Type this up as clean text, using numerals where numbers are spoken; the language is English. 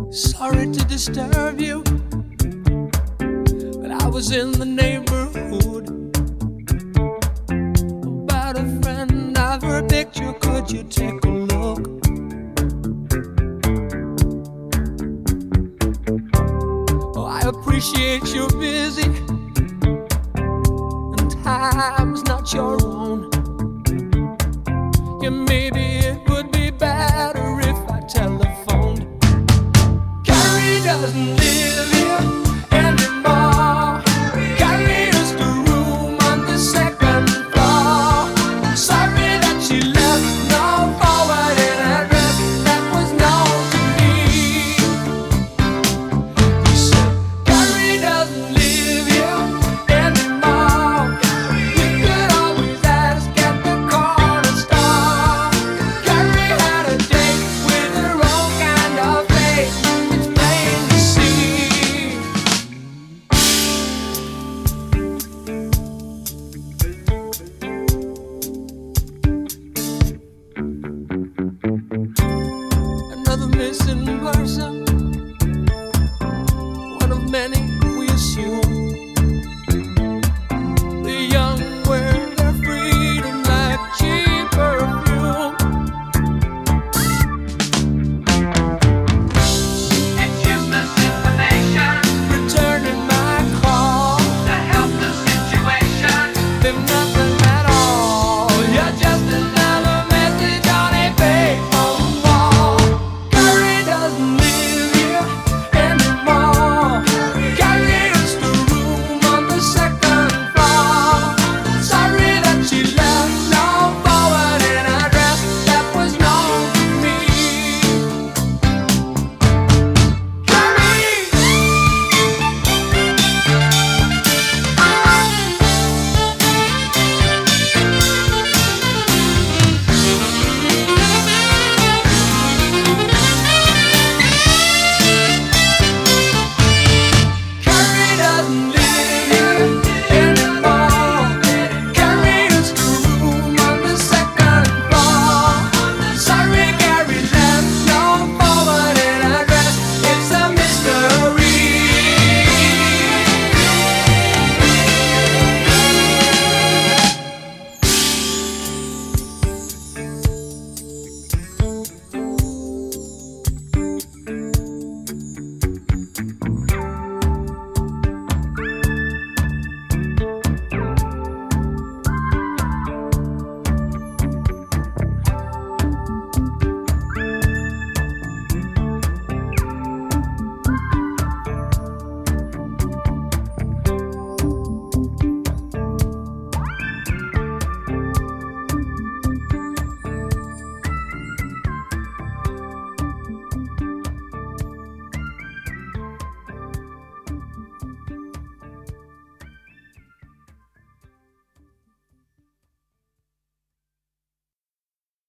Sorry to disturb you, but I was in the neighborhood about a friend of her picture. Could you take a look? Oh, I appreciate you're busy and time's not your own. Yeah, maybe it would be better if I telephoned. Carrie doesn't live here anymore. Carrie used to room on the second floor. Sorry that she left no forwarding address that was known to me. He said, Carrie doesn't live here anymore. You could always ask at the corner store. Carrie had a date with her own kind of face. It's plain to see. Another missing person.